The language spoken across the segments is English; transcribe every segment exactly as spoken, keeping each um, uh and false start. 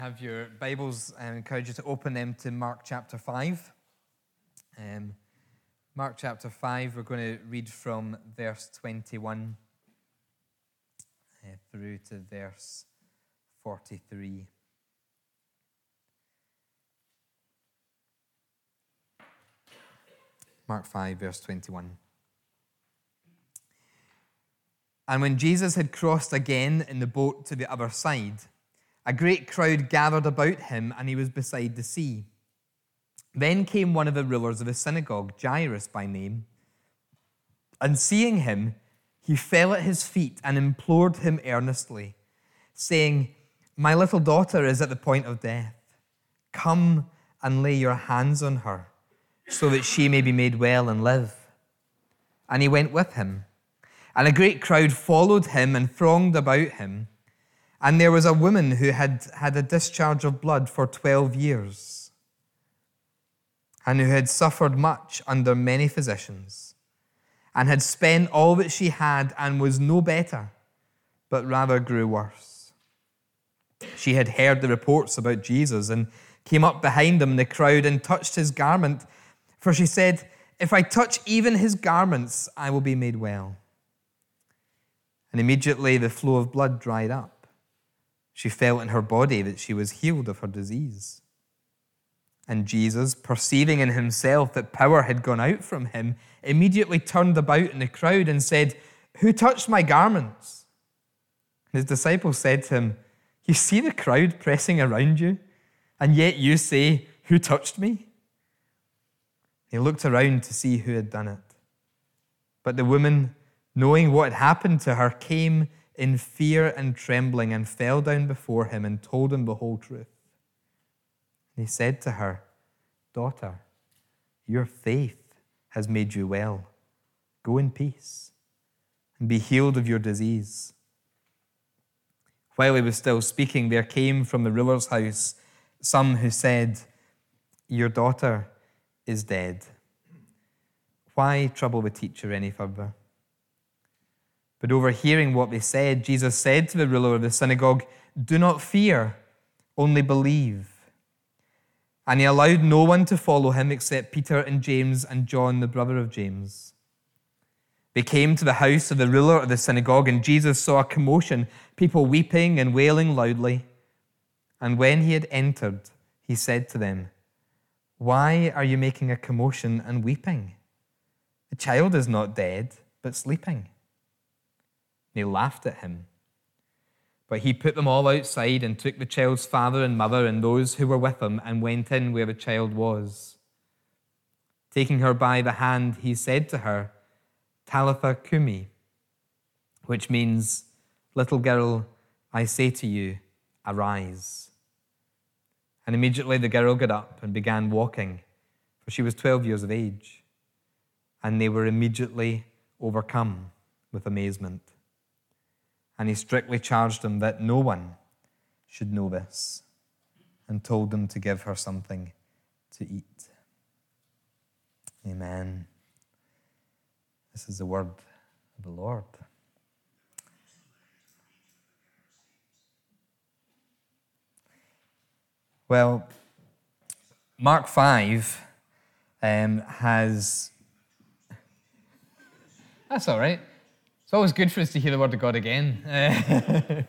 Have your Bibles, I encourage you to open them to Mark chapter five. Um, Mark chapter five, we're going to read from verse twenty-one uh, through to verse forty-three. Mark five, verse twenty-one. And when Jesus had crossed again in the boat to the other side, a great crowd gathered about him, and he was beside the sea. Then came one of the rulers of the synagogue, Jairus by name, and seeing him, he fell at his feet and implored him earnestly, saying, "My little daughter is at the point of death. Come and lay your hands on her, so that she may be made well and live." And he went with him. And a great crowd followed him and thronged about him. And there was a woman who had had a discharge of blood for twelve years, and who had suffered much under many physicians, and had spent all that she had and was no better, but rather grew worse. She had heard the reports about Jesus and came up behind him in the crowd and touched his garment, for she said, "If I touch even his garments, I will be made well." And immediately the flow of blood dried up. She felt in her body that she was healed of her disease. And Jesus, perceiving in himself that power had gone out from him, immediately turned about in the crowd and said, "Who touched my garments?" And his disciples said to him, "You see the crowd pressing around you, and yet you say, 'Who touched me?'" He looked around to see who had done it. But the woman, knowing what had happened to her, came in fear and trembling, and fell down before him and told him the whole truth. And he said to her, "Daughter, your faith has made you well. Go in peace and be healed of your disease." While he was still speaking, there came from the ruler's house some who said, "Your daughter is dead. Why trouble the teacher any further?" But overhearing what they said, Jesus said to the ruler of the synagogue, "Do not fear, only believe." And he allowed no one to follow him except Peter and James and John, the brother of James. They came to the house of the ruler of the synagogue, and Jesus saw a commotion, people weeping and wailing loudly. And when he had entered, he said to them, "Why are you making a commotion and weeping? The child is not dead, but sleeping." They laughed at him. But he put them all outside and took the child's father and mother and those who were with him and went in where the child was. Taking her by the hand, he said to her, "Talitha cumi," which means, "Little girl, I say to you, arise." And immediately the girl got up and began walking, for she was twelve years of age. And they were immediately overcome with amazement. And he strictly charged them that no one should know this, and told them to give her something to eat. Amen. This is the word of the Lord. Well, Mark five um, has... That's all right. It's always good for us to hear the word of God again. Uh,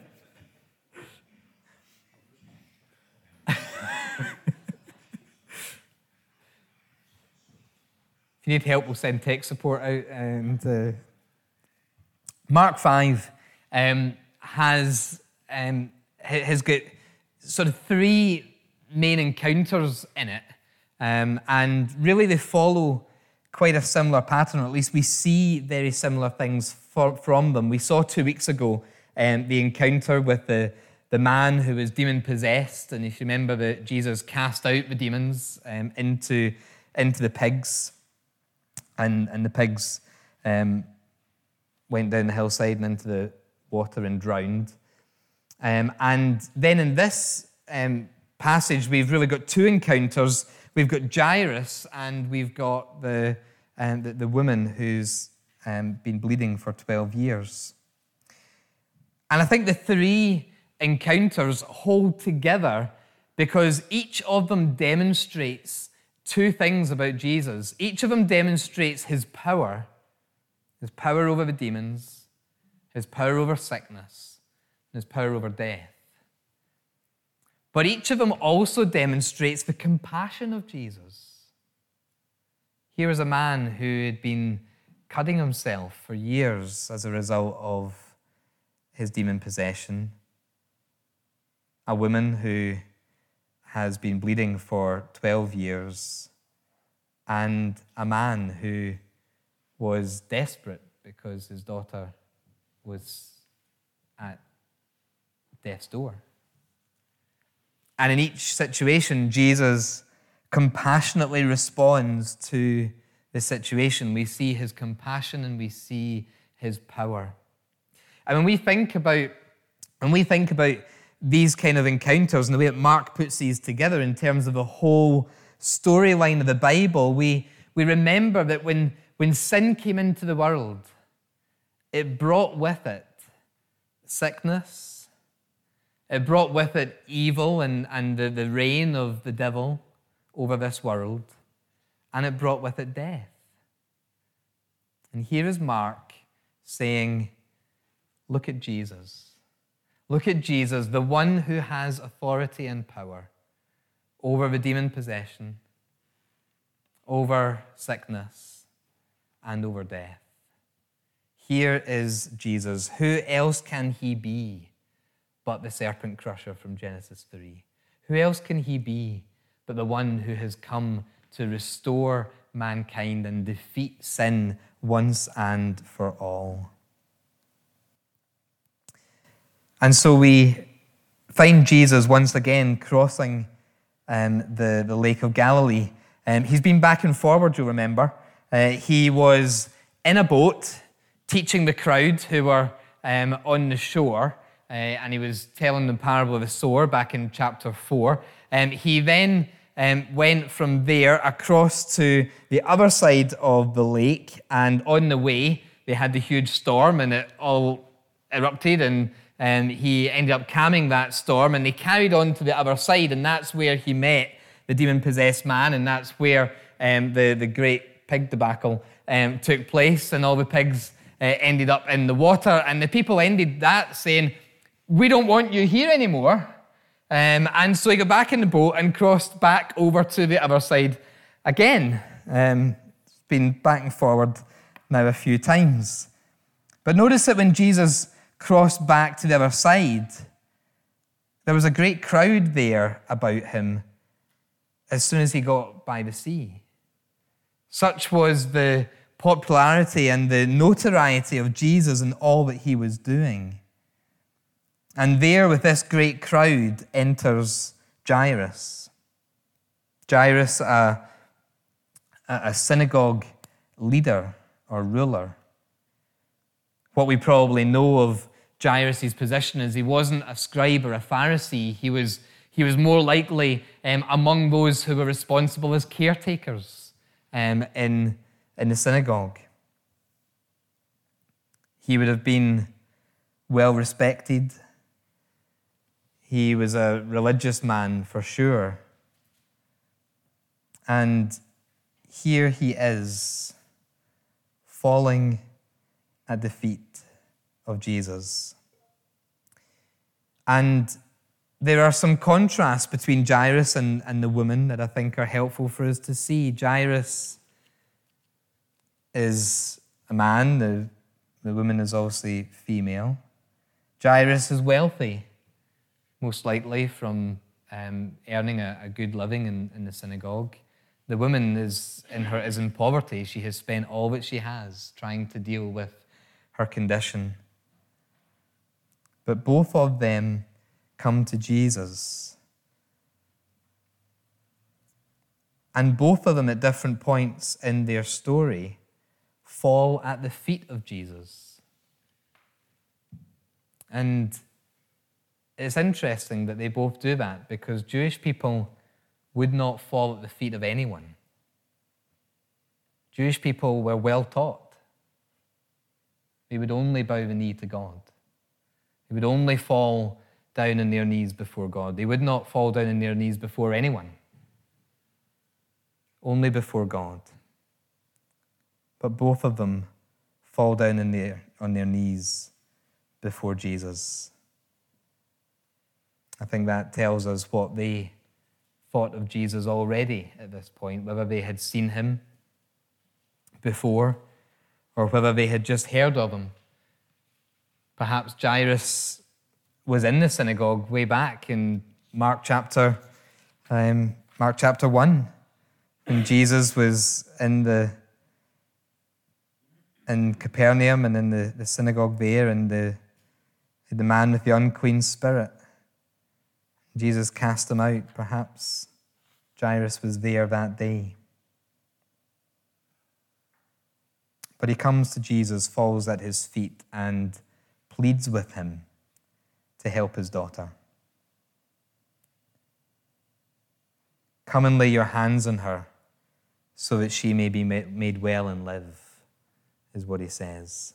if you need help, we'll send tech support out. And uh, Mark five um, has um, has got sort of three main encounters in it, um, and really they follow quite a similar pattern, or at least we see very similar things for, from them. We saw two weeks ago um, the encounter with the, the man who was demon-possessed, and if you remember that Jesus cast out the demons um, into, into the pigs, and, and the pigs um, went down the hillside and into the water and drowned. Um, and then in this um, passage, we've really got two encounters. We've got Jairus, and we've got the um, the, the woman who's um, been bleeding for twelve years. And I think the three encounters hold together because each of them demonstrates two things about Jesus. Each of them demonstrates his power, his power over the demons, his power over sickness, and his power over death. But each of them also demonstrates the compassion of Jesus. Here is a man who had been cutting himself for years as a result of his demon possession. A woman who has been bleeding for twelve years. And a man who was desperate because his daughter was at death's door. And in each situation, Jesus compassionately responds to the situation. We see his compassion and we see his power. And when we think about, when we think about these kind of encounters and the way that Mark puts these together in terms of the whole storyline of the Bible, we, we remember that when, when sin came into the world, it brought with it sickness. It brought with it evil and, and the, the reign of the devil over this world. And it brought with it death. And here is Mark saying, look at Jesus. Look at Jesus, the one who has authority and power over the demon possession, over sickness, and over death. Here is Jesus. Who else can he be but the serpent crusher from Genesis three? Who else can he be but the one who has come to restore mankind and defeat sin once and for all? And so we find Jesus once again crossing um, the, the Lake of Galilee. Um, he's been back and forward, you'll remember. Uh, he was in a boat teaching the crowd who were um, on the shore, uh, and he was telling the parable of the sower back in chapter four. Um, he then um, went from there across to the other side of the lake, and on the way, they had the huge storm, and it all erupted, and Um, he ended up calming that storm, and they carried on to the other side, and that's where he met the demon-possessed man, and that's where um, the, the great pig debacle um, took place, and all the pigs uh, ended up in the water, and the people ended that saying, we don't want you here anymore. Um, and so he got back in the boat and crossed back over to the other side again. Um, it's been back and forward now a few times. But notice that when Jesus crossed back to the other side, there was a great crowd there about him as soon as he got by the sea. Such was the popularity and the notoriety of Jesus and all that he was doing. And there with this great crowd enters Jairus. Jairus, a, a synagogue leader or ruler. What we probably know of Jairus' position is he wasn't a scribe or a Pharisee. He was, he was more likely um, among those who were responsible as caretakers um, in, in the synagogue. He would have been well respected. He was a religious man for sure. And here he is, falling at the feet of Jesus. And there are some contrasts between Jairus and, and the woman that I think are helpful for us to see. Jairus is a man, the, the woman is obviously female. Jairus is wealthy, most likely from um, earning a, a good living in, in the synagogue. The woman is in her is in poverty. She has spent all that she has trying to deal with her condition. But both of them come to Jesus. And both of them at different points in their story fall at the feet of Jesus. And it's interesting that they both do that because Jewish people would not fall at the feet of anyone. Jewish people were well taught. They would only bow the knee to God. They would only fall down on their knees before God. They would not fall down on their knees before anyone, only before God. But both of them fall down in their, on their knees before Jesus. I think that tells us what they thought of Jesus already at this point, whether they had seen him before or whether they had just heard of him. Perhaps Jairus was in the synagogue way back in Mark chapter, um, Mark chapter one, when Jesus was in the in Capernaum and in the, the synagogue there, and the the man with the unclean spirit. Jesus cast him out. Perhaps Jairus was there that day. But he comes to Jesus, falls at his feet, and pleads with him to help his daughter. Come and lay your hands on her so that she may be made well and live, is what he says.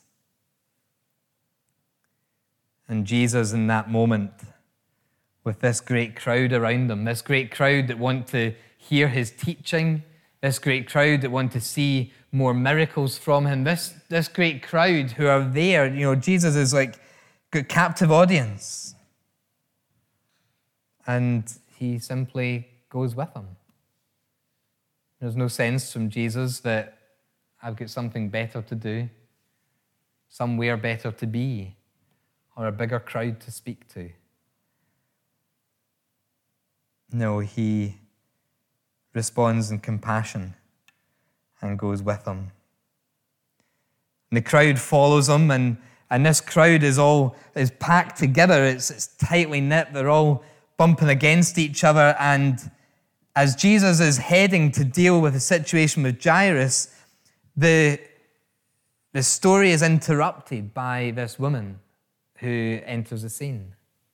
And Jesus, in that moment, with this great crowd around him, this great crowd that want to hear his teaching, this great crowd that want to see more miracles from him, this, this great crowd who are there, you know, Jesus is like a captive audience. And he simply goes with them. There's no sense from Jesus that I've got something better to do, somewhere better to be, or a bigger crowd to speak to. No, he responds in compassion and goes with them. And the crowd follows him, and, and this crowd is all is packed together. It's, it's tightly knit. They're all bumping against each other. And as Jesus is heading to deal with the situation with Jairus, the, the story is interrupted by this woman who enters the scene.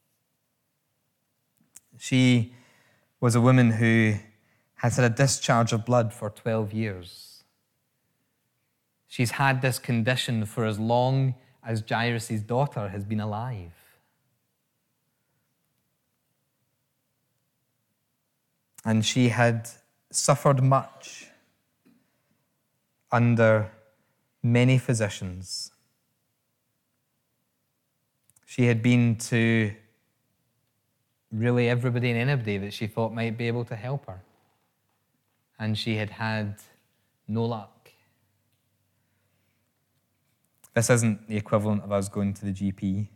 She was a woman who has had a discharge of blood for twelve years. She's had this condition for as long as Jairus' daughter has been alive. And she had suffered much under many physicians. She had been to really everybody and anybody that she thought might be able to help her. And she had had no luck. This isn't the equivalent of us going to the G P.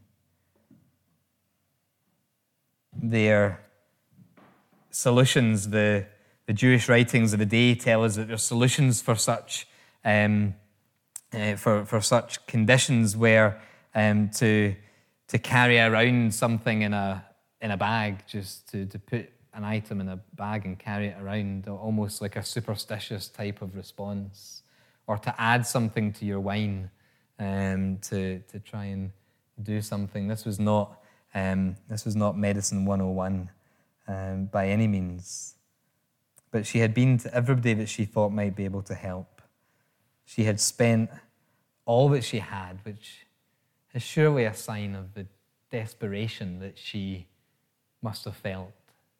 Their solutions, the, the Jewish writings of the day tell us that there's solutions for such um, uh, for, for such conditions where um, to to carry around something in a in a bag, just to, to put an item in a bag and carry it around, almost like a superstitious type of response, or to add something to your wine um, to to try and do something. This was not um, this was not medicine one oh one um, by any means, but she had been to everybody that she thought might be able to help. She had spent all that she had, which is surely a sign of the desperation that she must have felt.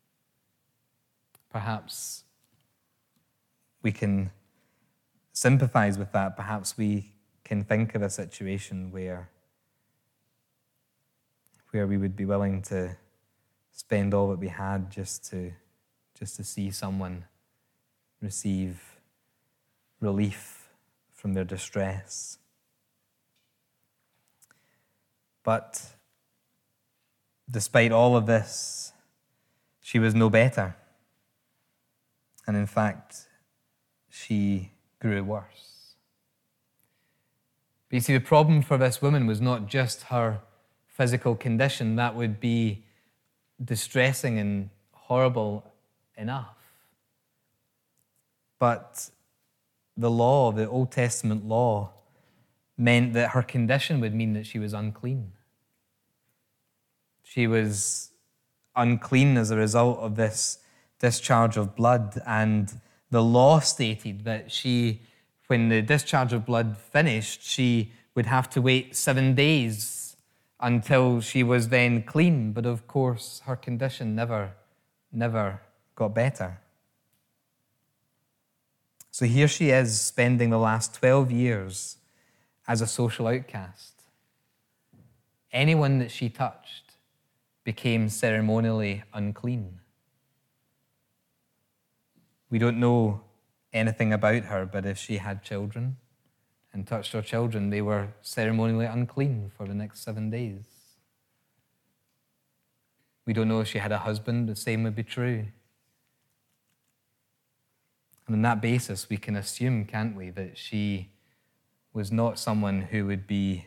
Perhaps we can sympathize with that. Perhaps we can think of a situation where, where we would be willing to spend all that we had just to, just to see someone receive relief from their distress. But despite all of this, she was no better. And in fact, she grew worse. But you see, the problem for this woman was not just her physical condition. That would be distressing and horrible enough. But the law, the Old Testament law, meant that her condition would mean that she was unclean. She was unclean as a result of this discharge of blood, and the law stated that she, when the discharge of blood finished, she would have to wait seven days until she was then clean. But of course, her condition never, never got better. So here she is, spending the last twelve years as a social outcast. Anyone that she touched became ceremonially unclean. We don't know anything about her, but if she had children and touched her children, they were ceremonially unclean for the next seven days. We don't know if she had a husband, the same would be true. And on that basis, we can assume, can't we, that she was not someone who would be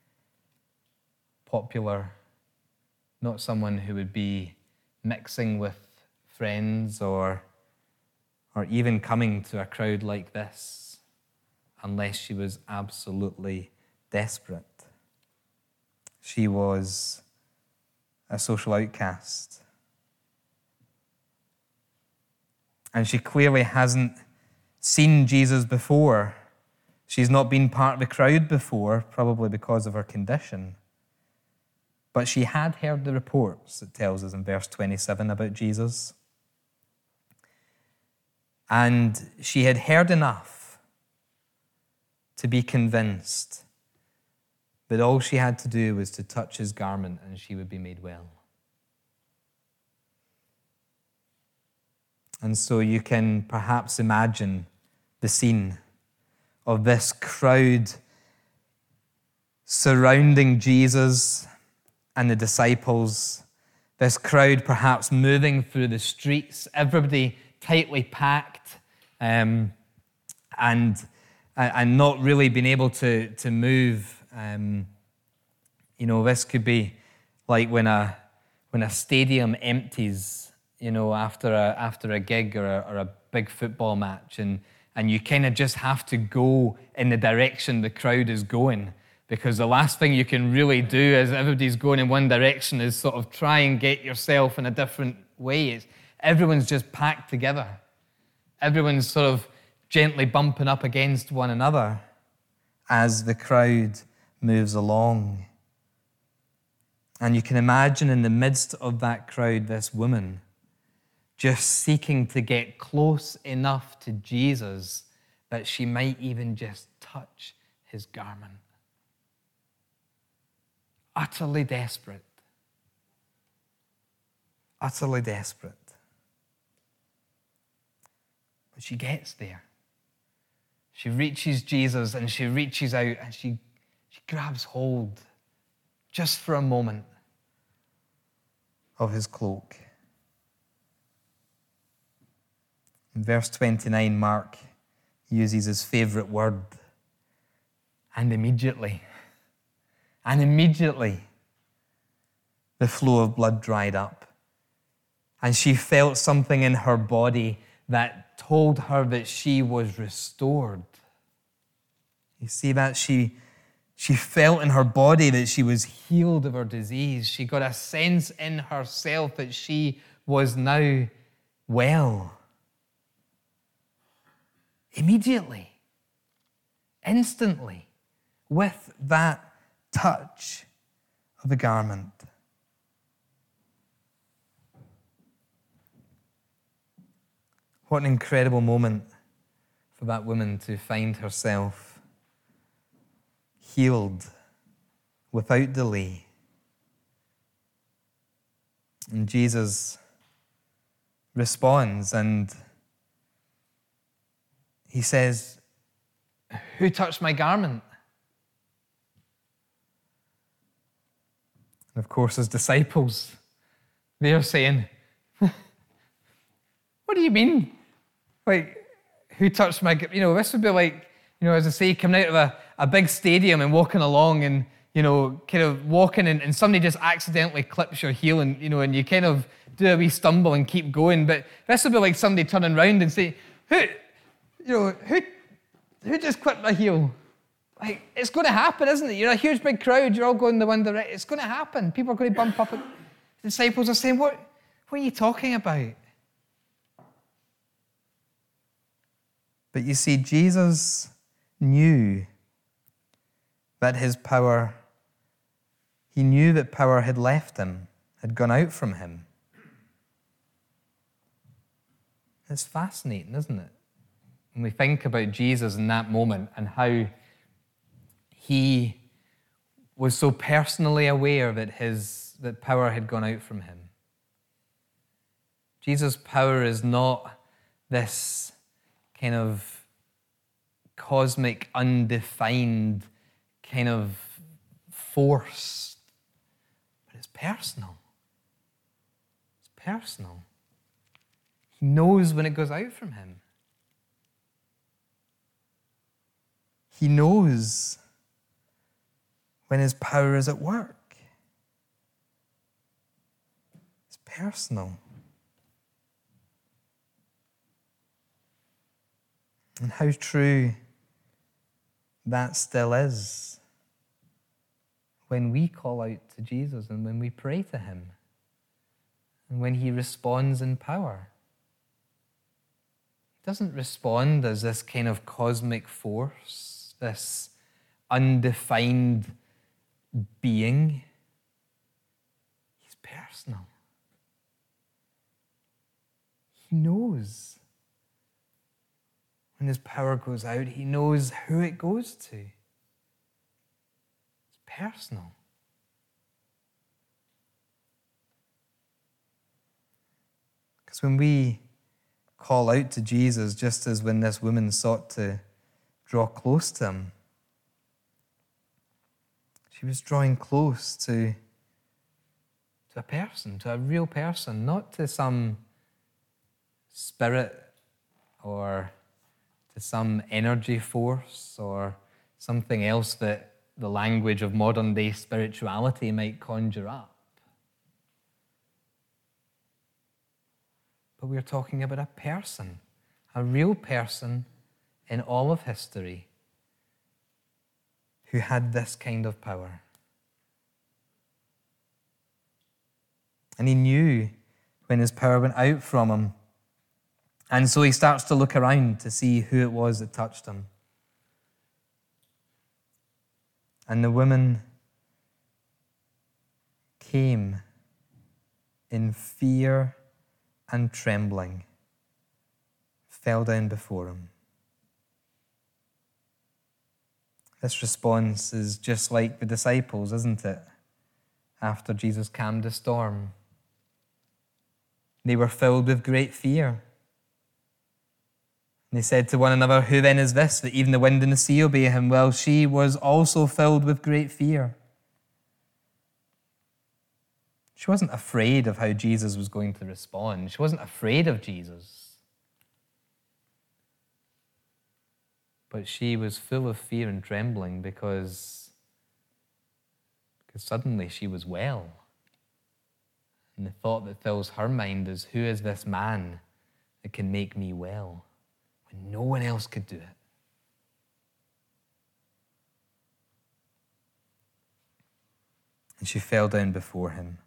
popular, not someone who would be mixing with friends or, or even coming to a crowd like this, unless she was absolutely desperate. She was a social outcast. And she clearly hasn't seen Jesus before. She's not been part of the crowd before, probably because of her condition. But she had heard the reports, it tells us in verse twenty-seven, about Jesus. And she had heard enough to be convinced that all she had to do was to touch his garment and she would be made well. And so you can perhaps imagine the scene of this crowd surrounding Jesus and the disciples. This crowd perhaps moving through the streets, everybody tightly packed, um, and and not really being able to to move. Um, you know, this could be like when a when a stadium empties. You know, after a after a gig or a, or a big football match, and and you kind of just have to go in the direction the crowd is going, because the last thing you can really do as everybody's going in one direction is sort of try and get yourself in a different way. It's, everyone's just packed together. Everyone's sort of gently bumping up against one another as the crowd moves along. And you can imagine in the midst of that crowd, this woman just seeking to get close enough to Jesus that she might even just touch his garment. Utterly desperate. Utterly desperate. But she gets there. She reaches Jesus and she reaches out and she, she grabs hold, just for a moment, of his cloak. In verse twenty-nine, Mark uses his favorite word, and immediately, and immediately, the flow of blood dried up, and she felt something in her body that told her that she was restored. You see that? She, she felt in her body that she was healed of her disease. She got a sense in herself that she was now well. Immediately, instantly, with that touch of the garment. What an incredible moment for that woman to find herself healed without delay. And Jesus responds and he says, "Who touched my garment?" And of course, his disciples, they're saying, "What do you mean? Like, who touched my..." You know, this would be like, you know, as I say, coming out of a, a big stadium and walking along and, you know, kind of walking and, and somebody just accidentally clips your heel and, you know, and you kind of do a wee stumble and keep going. But this would be like somebody turning around and say, who... You know, who who just clipped my heel? Like, it's going to happen, isn't it? You're a huge big crowd. You're all going the one direction. It's going to happen. People are going to bump up. And the disciples are saying, what, what are you talking about? But you see, Jesus knew that his power, He knew that power had left him, had gone out from him. It's fascinating, isn't it? When we think about Jesus in that moment and how he was so personally aware that his that power had gone out from him. Jesus' power is not this kind of cosmic, undefined kind of force, but it's personal. It's personal. He knows when it goes out from him. He knows when his power is at work. It's personal. And how true that still is when we call out to Jesus and when we pray to him and when he responds in power. He doesn't respond as this kind of cosmic force, this undefined being. He's personal. He knows when his power goes out. He knows who it goes to. It's personal. Because when we call out to Jesus, just as when this woman sought to draw close to him, she was drawing close to, to a person, to a real person, not to some spirit or to some energy force or something else that the language of modern day spirituality might conjure up. But we're talking about a person, a real person in all of history who had this kind of power. And he knew when his power went out from him. And so he starts to look around to see who it was that touched him. And the woman came in fear and trembling, fell down before him. This response is just like the disciples, isn't it? After Jesus calmed the storm. They were filled with great fear. And they said to one another, "Who then is this, that even the wind and the sea obey him?" Well, she was also filled with great fear. She wasn't afraid of how Jesus was going to respond. She wasn't afraid of Jesus. But she was full of fear and trembling because, because suddenly she was well. And the thought that fills her mind is, who is this man that can make me well when no one else could do it? And she fell down before him.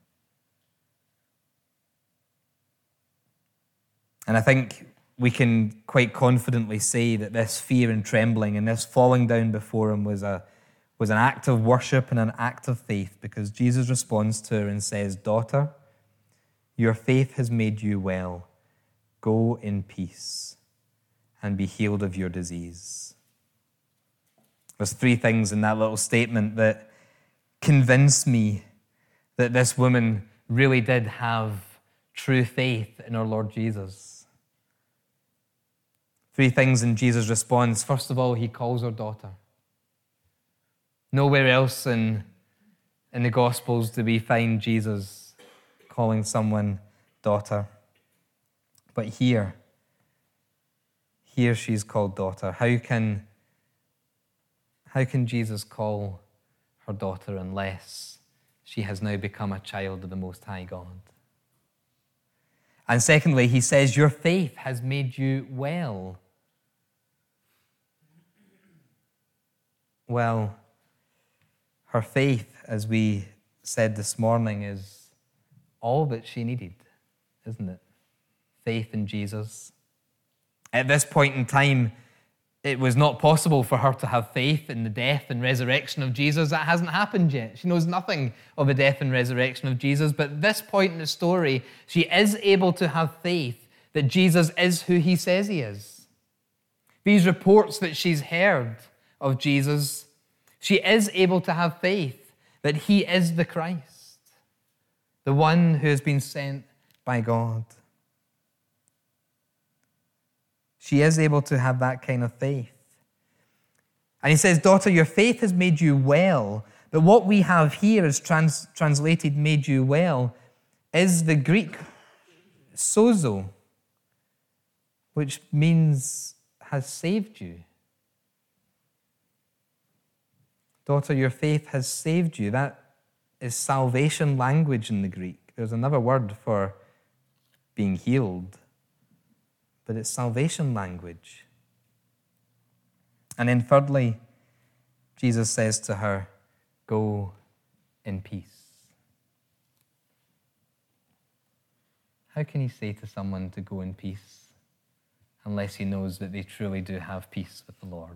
And I think we can quite confidently say that this fear and trembling and this falling down before him was a was an act of worship and an act of faith, because Jesus responds to her and says, "Daughter, your faith has made you well. Go in peace and be healed of your disease." There's three things in that little statement that convince me that this woman really did have true faith in our Lord Jesus. Three things in Jesus' response. First of all, he calls her daughter. Nowhere else in, in the Gospels do we find Jesus calling someone daughter. But here, here she's called daughter. How can, how can Jesus call her daughter unless she has now become a child of the Most High God? And secondly, he says, your faith has made you well. Well, her faith, as we said this morning, is all that she needed, isn't it? Faith in Jesus. At this point in time, it was not possible for her to have faith in the death and resurrection of Jesus. That hasn't happened yet. She knows nothing of the death and resurrection of Jesus. But at this point in the story, she is able to have faith that Jesus is who he says he is. These reports that she's heard of Jesus, she is able to have faith that he is the Christ, the one who has been sent by God. She is able to have that kind of faith. And he says, daughter, your faith has made you well. But what we have here is trans- translated made you well is the Greek sozo, which means has saved you. Daughter, your faith has saved you. That is salvation language in the Greek. There's another word for being healed, but it's salvation language. And then thirdly, Jesus says to her, go in peace. How can he say to someone to go in peace unless he knows that they truly do have peace with the Lord?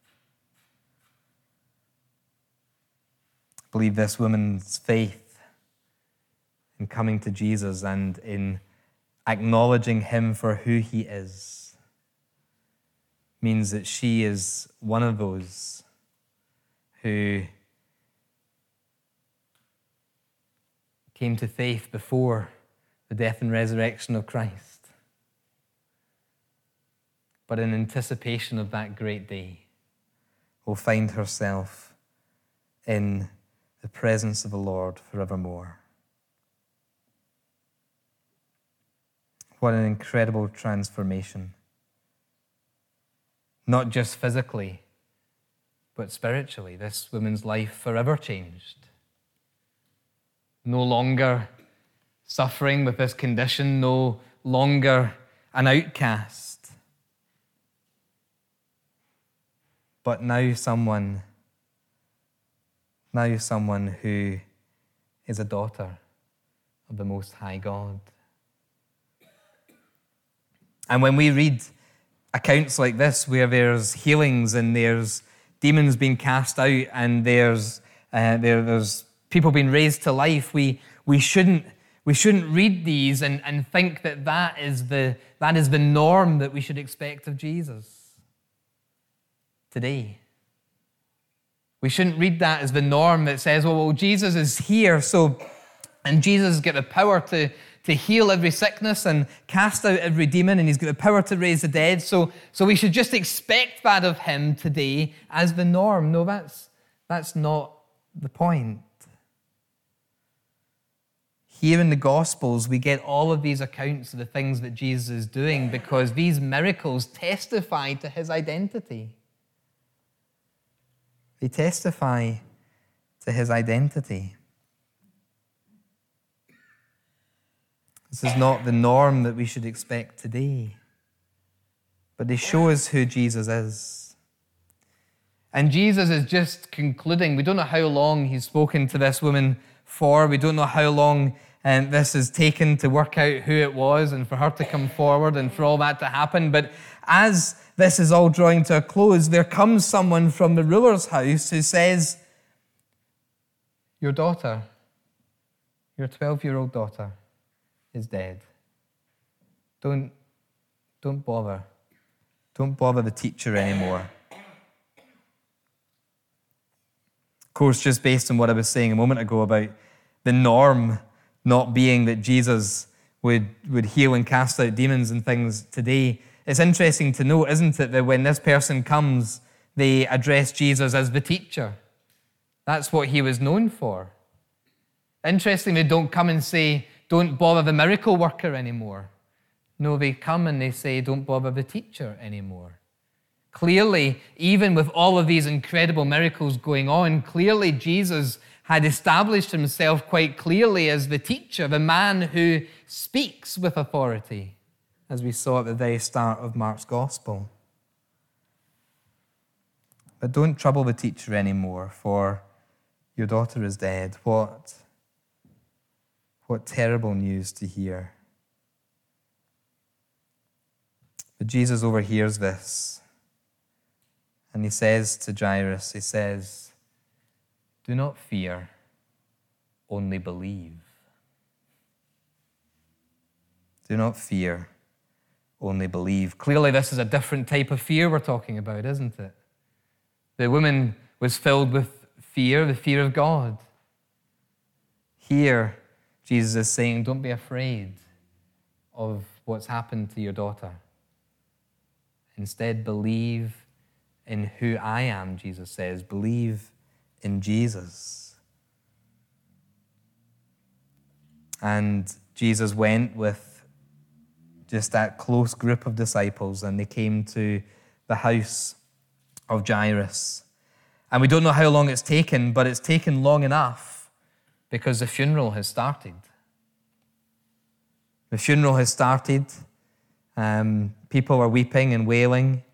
I believe this woman's faith in coming to Jesus and in acknowledging him for who he is means that she is one of those who came to faith before the death and resurrection of Christ, but in anticipation of that great day, will find herself in the presence of the Lord forevermore. What an incredible transformation. Not just physically, but spiritually. This woman's life forever changed. No longer suffering with this condition, no longer an outcast, but now someone, now someone who is a daughter of the Most High God. And when we read accounts like this, where there's healings and there's demons being cast out and there's uh, there, there's people being raised to life, we we shouldn't we shouldn't read these and, and think that that is the that is the norm that we should expect of Jesus today. We shouldn't read that as the norm that says, well, well Jesus is here, so and Jesus has got the power to to heal every sickness and cast out every demon, and he's got the power to raise the dead. So, so we should just expect that of him today as the norm. No, that's, that's not the point. Here in the Gospels, we get all of these accounts of the things that Jesus is doing because these miracles testify to his identity. They testify to his identity. This is not the norm that we should expect today, but they show us who Jesus is. And Jesus is just concluding. We don't know how long he's spoken to this woman for. We don't know how long um, this has taken to work out who it was and for her to come forward and for all that to happen. But as this is all drawing to a close, there comes someone from the ruler's house who says, your daughter, your twelve-year-old daughter, is dead. Don't, don't bother. Don't bother the teacher anymore. Of course, just based on what I was saying a moment ago about the norm not being that Jesus would, would heal and cast out demons and things today, it's interesting to note, isn't it, that when this person comes, they address Jesus as the teacher. That's what he was known for. Interesting, they don't come and say, don't bother the miracle worker anymore. No, they come and they say, don't bother the teacher anymore. Clearly, even with all of these incredible miracles going on, clearly Jesus had established himself quite clearly as the teacher, the man who speaks with authority, as we saw at the very start of Mark's Gospel. But don't trouble the teacher anymore, for your daughter is dead. What What terrible news to hear. But Jesus overhears this, And he says to Jairus, he says, "Do not fear, only believe." Do not fear, only believe. Clearly, this is a different type of fear we're talking about, isn't it? The woman was filled with fear, the fear of God. Here, Jesus is saying, don't be afraid of what's happened to your daughter. Instead, believe in who I am, Jesus says. Believe in Jesus. And Jesus went with just that close group of disciples, and they came to the house of Jairus. And we don't know how long it's taken, but it's taken long enough because the funeral has started. The funeral has started. Um, people are weeping and wailing.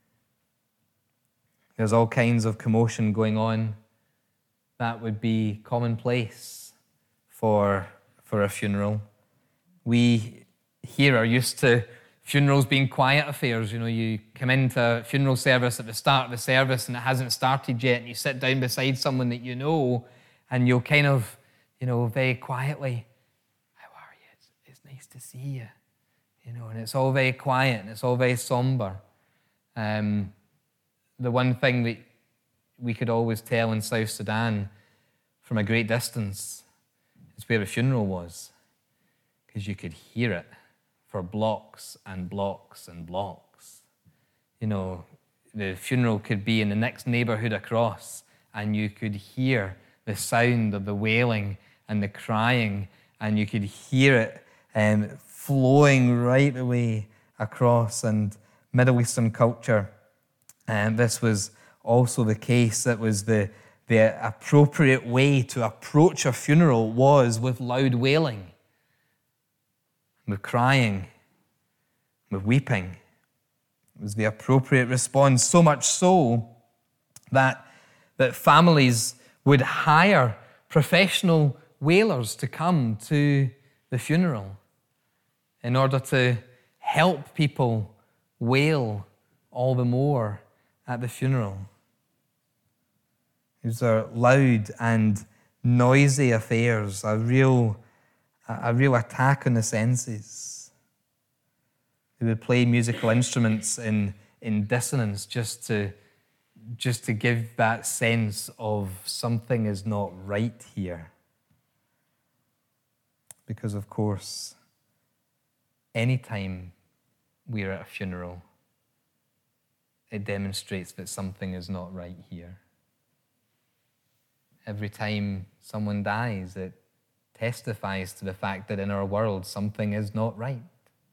There's all kinds of commotion going on. That would be commonplace for, for a funeral. We here are used to funerals being quiet affairs. You know, you come into a funeral service at the start of the service and it hasn't started yet, and you sit down beside someone that you know, and you'll kind of, you know, very quietly, "How are you? It's, it's nice to see you." You know, and it's all very quiet and it's all very somber. Um, the one thing that we could always tell in South Sudan from a great distance is where the funeral was, because you could hear it for blocks and blocks and blocks. You know, the funeral could be in the next neighborhood across, and you could hear the sound of the wailing and the crying, and you could hear it um, flowing right away across. And Middle Eastern culture, and this was also the case. It was the, the appropriate way to approach a funeral was with loud wailing, with crying, with weeping. It was the appropriate response, so much so that, that families would hire professional wailers to come to the funeral in order to help people wail all the more at the funeral. These are loud and noisy affairs, a real a real attack on the senses. They would play musical instruments in, in dissonance just to, just to give that sense of something is not right here. Because, of course, anytime we're at a funeral, it demonstrates that something is not right here. Every time someone dies, it testifies to the fact that in our world something is not right.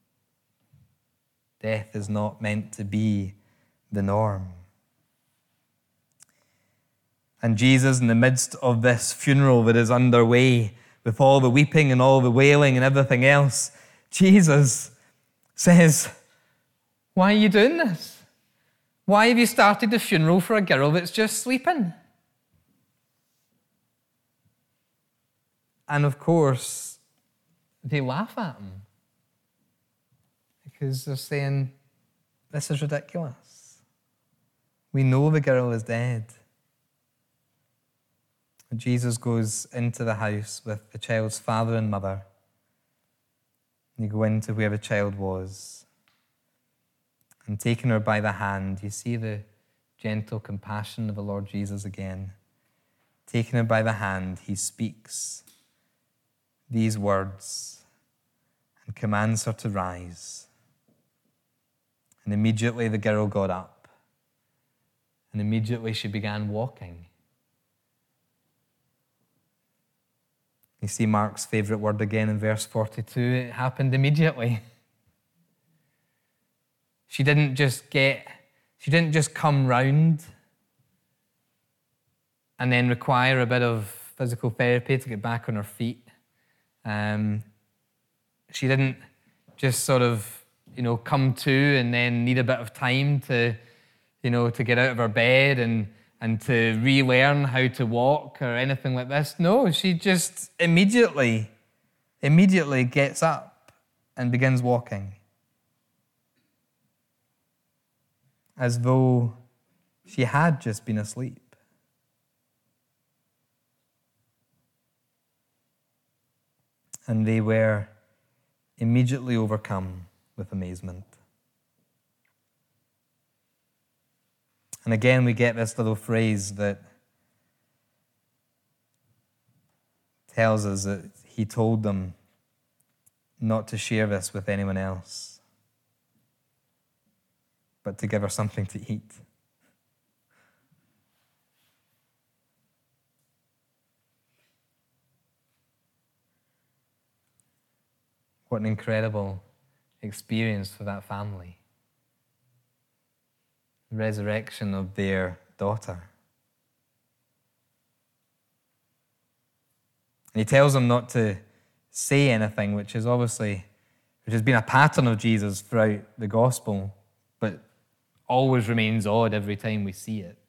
Death is not meant to be the norm. And Jesus, in the midst of this funeral that is underway, with all the weeping and all the wailing and everything else, Jesus says, "Why are you doing this? Why have you started the funeral for a girl that's just sleeping?" And of course, they laugh at him because they're saying, "This is ridiculous. We know the girl is dead." And Jesus goes into the house with the child's father and mother. And you go into where the child was. And taking her by the hand, you see the gentle compassion of the Lord Jesus again. Taking her by the hand, he speaks these words and commands her to rise. And immediately the girl got up, and immediately she began walking. You see Mark's favorite word again in verse forty-two. It happened immediately. She didn't just get, she didn't just come round and then require a bit of physical therapy to get back on her feet. Um, she didn't just sort of, you know, come to and then need a bit of time to, you know, to get out of her bed and, and to relearn how to walk or anything like this. No, she just immediately, immediately gets up and begins walking. As though She had just been asleep. And they were immediately overcome with amazement. And again, we get this little phrase that tells us that he told them not to share this with anyone else, but to give her something to eat. What an incredible experience for that family. The resurrection of their daughter. And he tells them not to say anything, which is obviously, which has been a pattern of Jesus throughout the gospel, but always remains odd every time we see it.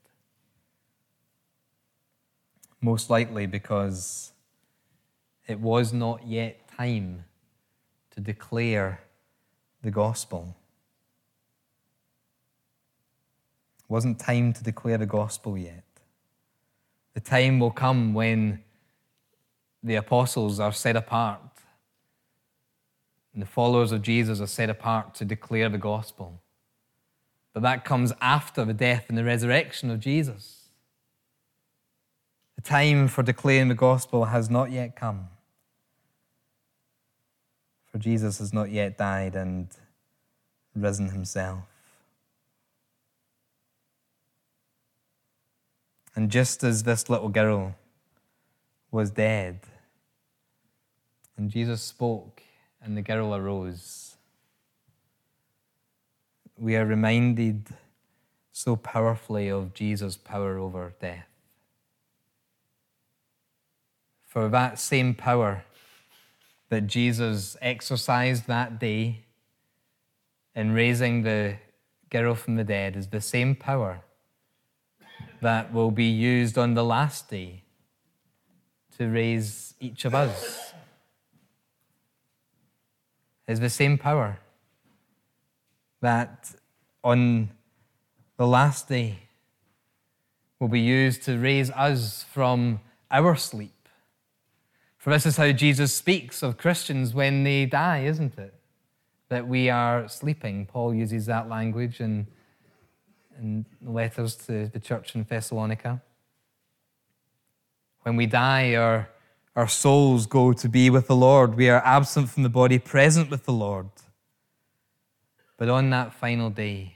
Most likely because it was not yet time to declare the gospel. It wasn't time to declare the gospel yet. The time will come when the apostles are set apart and the followers of Jesus are set apart to declare the gospel. But that comes after the death and the resurrection of Jesus. The time for declaring the gospel has not yet come. For Jesus has not yet died and risen himself. And just as this little girl was dead, and Jesus spoke and the girl arose, we are reminded so powerfully of Jesus' power over death. For that same power that Jesus exercised that day in raising the girl from the dead is the same power that will be used on the last day to raise each of us. Is the same power that on the last day will be used to raise us from our sleep. For this is how Jesus speaks of Christians when they die, isn't it? That we are sleeping. Paul uses that language in, in letters to the church in Thessalonica. When we die, our, our souls go to be with the Lord. We are absent from the body, present with the Lord. But on that final day,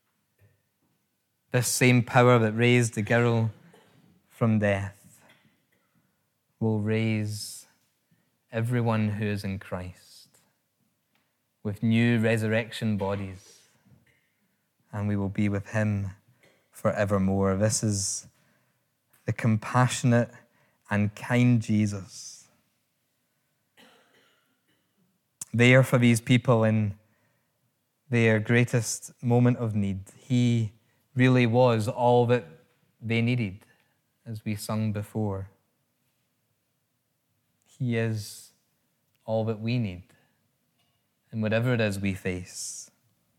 this same power that raised the girl from death will raise everyone who is in Christ with new resurrection bodies, and we will be with him forevermore. This is the compassionate and kind Jesus. There for these people in their greatest moment of need. He really was all that they needed, as we sung before. He is all that we need, and whatever it is we face.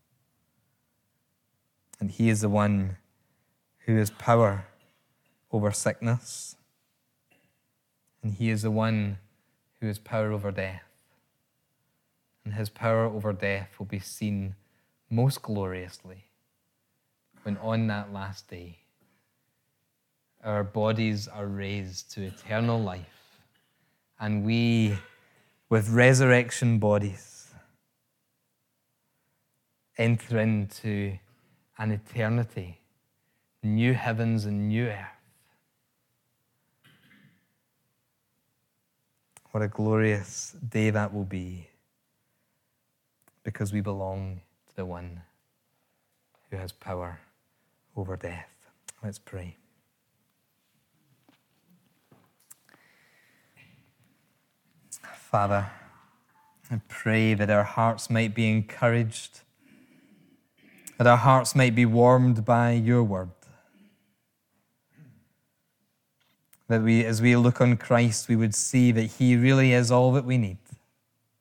And he is the one who has power over sickness, and he is the one who has power over death. And his power over death will be seen most gloriously when on that last day our bodies are raised to eternal life, and we, with resurrection bodies, enter into an eternity, new heavens and new earth. What a glorious day that will be, because we belong to the one who has power over death. Let's pray. Father, I pray that our hearts might be encouraged, that our hearts might be warmed by your word, that we, as we look on Christ, we would see that he really is all that we need.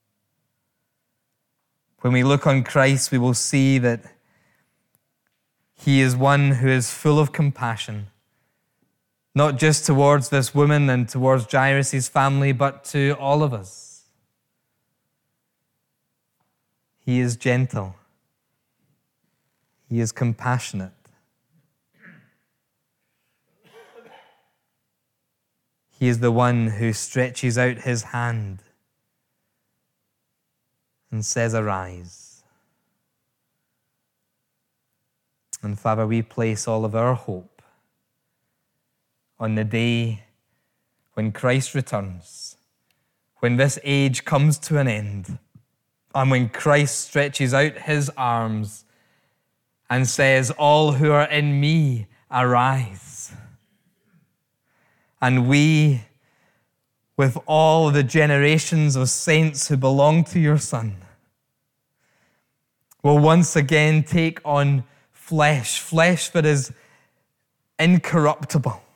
When we look on Christ, we will see that He is one who is full of compassion, not just towards this woman and towards Jairus' family, but to all of us. He is gentle. He is compassionate. He is the one who stretches out his hand and says, "Arise." And Father, we place all of our hope on the day when Christ returns, when this age comes to an end, and when Christ stretches out his arms and says, "All who are in me, arise." And we, with all the generations of saints who belong to your Son, will once again take on flesh, flesh that is incorruptible,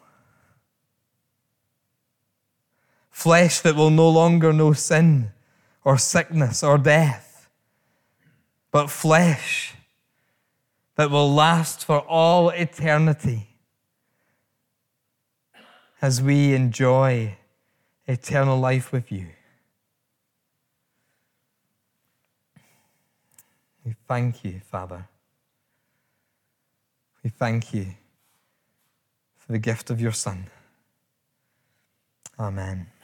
flesh that will no longer know sin or sickness or death, but flesh that will last for all eternity as we enjoy eternal life with you. We thank you, Father. We thank you for the gift of your Son. Amen.